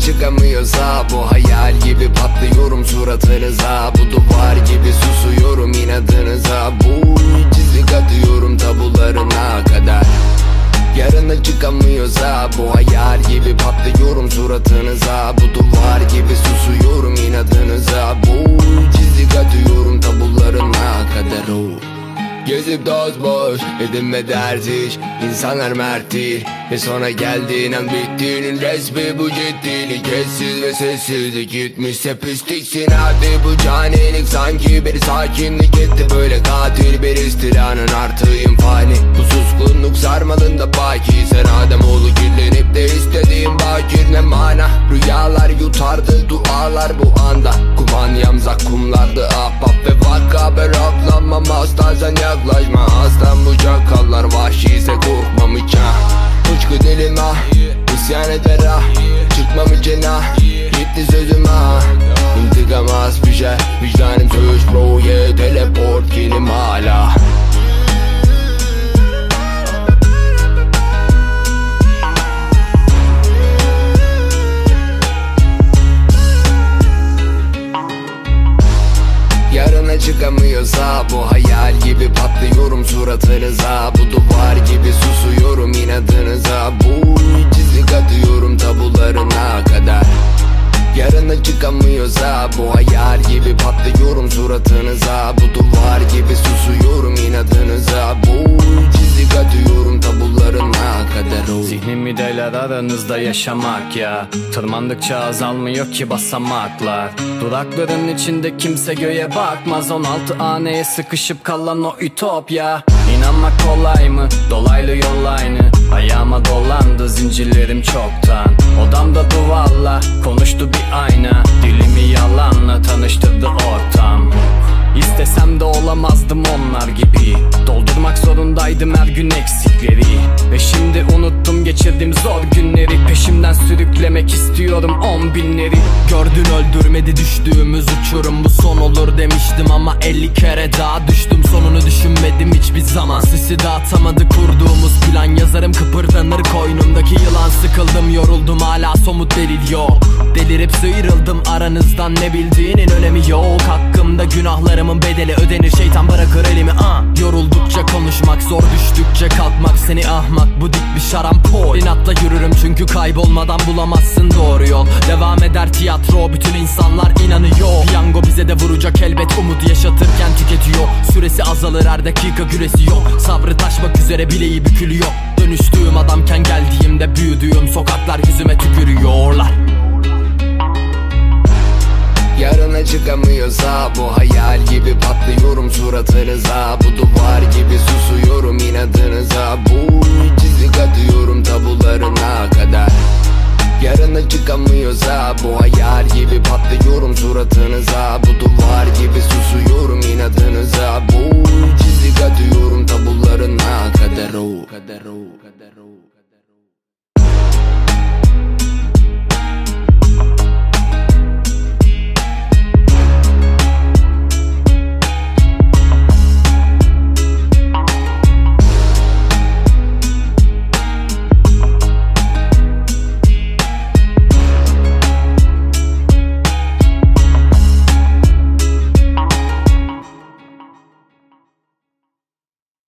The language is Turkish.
çıkamıyorsa bu hayal gibi patlıyorum suratınıza. Bu duvar gibi susuyorum inadınıza. Bu çizik atıyorum tabularına kadar. Yarına çıkamıyorsa bu hayal gibi patlıyorum suratınıza. Bu duvar gibi susuyorum inadınıza. Bu çizik atıyorum tabularına kadar. Gezip doz boş edinme dert hiç. İnsanlar mert değil ve sonra geldiğin an bittiğinin resmi bu ciddilik. Sessiz ve sessizlik gitmişse pisliksin. Hadi bu canilik sanki bir sakinlik etti. Böyle katil bir istilanın artığım fani. Bu suskunluk sarmalında baki. Sen Ademoğlu kirlenip de istediğim bakir ne mana. Rüyalar yutardı dualar bu anda. Kumanyam zakkumlardı ahbap ve vakka. Ben aklanmam asla sen yaklaşma. Aslan bu çakallar vahşi ise korkmam hiç ha. Uçku dilim ah, isyan eder ah. Çıkmam için ah, gitti sözüm ah. İntikam az bir şey, vicdanım söz bro yeah. Teleport kilim hala. Yarına çıkamıyorsa bu hayal gibi patlıyorum suratınıza. Bu duvar gibi susuyorum inadınıza. Bu çizik atıyorum tabularına kadar. Yarına çıkamıyorsa bu hayal gibi patlıyorum suratınıza. Bu duvar gibi susuyorum inadınıza. Bu çizik atıyorum tabularına kadar. Zihnimi deler aranızda yaşamak ya. Tırmandıkça azalmıyor ki basamaklar. Durakların içinde kimse göğe bakmaz. 16 haneye sıkışıp kalan o ütopya. İnanmak kolay mı? Dolaylı yol aynı. Ayağıma dolandı zincirlerim çoktan. Odamda duvarla konuştu bir ayna. Dilimi yalanla tanıştırdı ortam. İstesem de olamazdım onlar gibi. Doldurmak zorundaydım her gün eksikleri. Ve şimdi unuttum geçirdiğim zor günleri. Peşimden sürüklemek istiyorum 10 binleri. Gördün öldürmedi düştüğümüz uçurum. Bu son olur demiştim ama 50 kere daha düştüm. Sonunu düşünmedim hiçbir zaman. Sisi dağıtamadı kurduğumuz plan. Yazarım kıpırdanır koynumdaki yılan. Sıkıldım yoruldum hala somut delil yok. Delirip sıyrıldım aranızdan, ne bildiğinin önemi yok. Hakkımda günahlarımın bedeli ödenir, şeytan bırakır elimi Yoruldukça konuşmak zor, düştükçe kalkmak seni ahmak. Bu dik bir şarampol. İnatla yürürüm çünkü kaybolmadan bulamazsın doğru yol. Devam eder tiyatro, bütün insanlar inanıyor. Piyango bize de vuracak elbet, umut yaşatırken tüketiyor. Süresi azalır her dakika, güresi yok. Sabrı taşmak üzere, bileği bükülüyor. Dönüştüğüm adamken geldiğimde büyüdüğüm sokaklar yüzüme tükürüyorlar. Yarına çıkamıyorsa bu hayal gibi patlıyorum suratınıza. Bu duvar gibi susuyorum inadınıza. Bu çizik atıyorum tabularına kadar. Yarına çıkamıyorsa bu hayal gibi patlıyorum